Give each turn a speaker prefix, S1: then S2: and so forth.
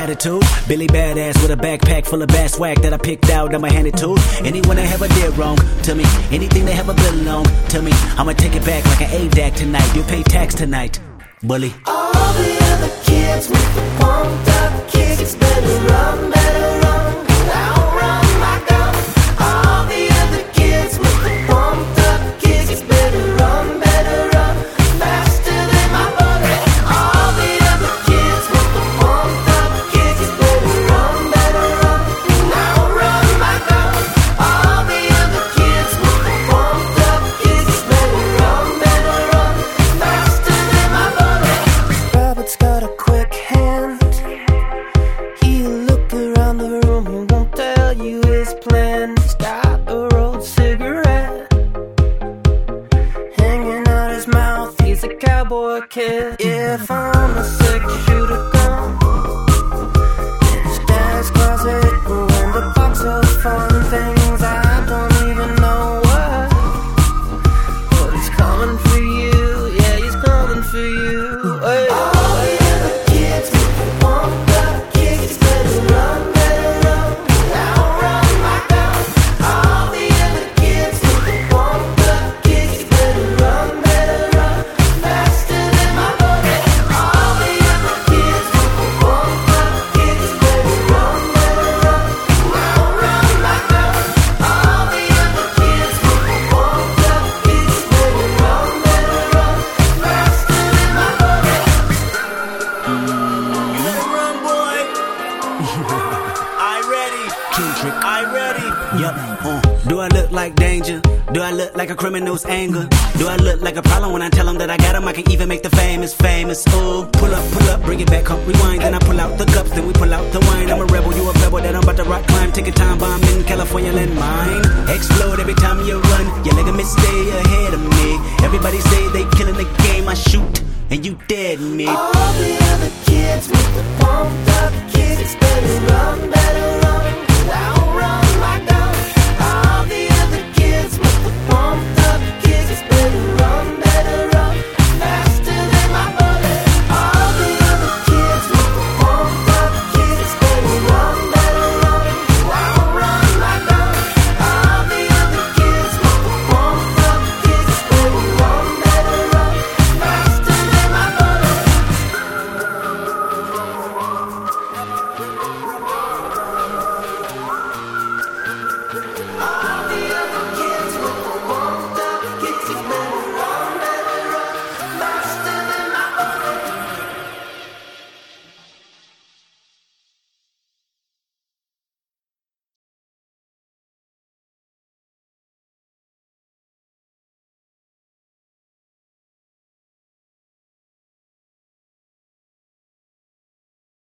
S1: attitude. Billy Badass with a backpack full of bass swag that I picked out, I'ma hand it to anyone that ever did wrong to me. Anything they ever belong to me, I'ma take it back like an ADAC tonight. You pay tax tonight, bully.
S2: All the other kids with the pumped up kicks better run, better run. I'll run my gun. All the other kids with the pumped up kicks better run, better run. Faster than my bullet. All the other kids with the pumped up kicks better run, better run. I'll run my gun. All the other kids with the pumped up kicks better run, faster than my bullet. Rabbit's got a quick hand. He'll look around the room, he won't tell you his plan. He's got a rolled cigarette hanging out his mouth. He's a cowboy kid. If I'm a six-shooter gun in his dad's closet, and a box of fun things I don't even know what. But he's coming for you, yeah, he's coming for you. Hey. All the other kids with the pumped up kicks better run, I'll run my gun. All the other kids with the pumped up kicks better run, faster than my bullet. All the other kids with the pumped up kicks better run, I'll run my gun. All the other kids with the pumped up kicks better run, faster than my bullet.
S1: Run, boy. I ready. Kendrick, I ready. Yup. Do I look like danger? Do I look like a criminal's anger? Do I look like a problem when I tell them that I got them? I can even make the famous. Ooh, pull up, bring it back, come rewind. Then I pull out the cups, then we pull out the wine. I'm a rebel, you a pebble that I'm about to rock climb. Take a time bomb in California, land mine. Explode every time you run. Your ligaments stay ahead of me. Everybody say they killing the game. I shoot and you dead, me.
S2: All the other kids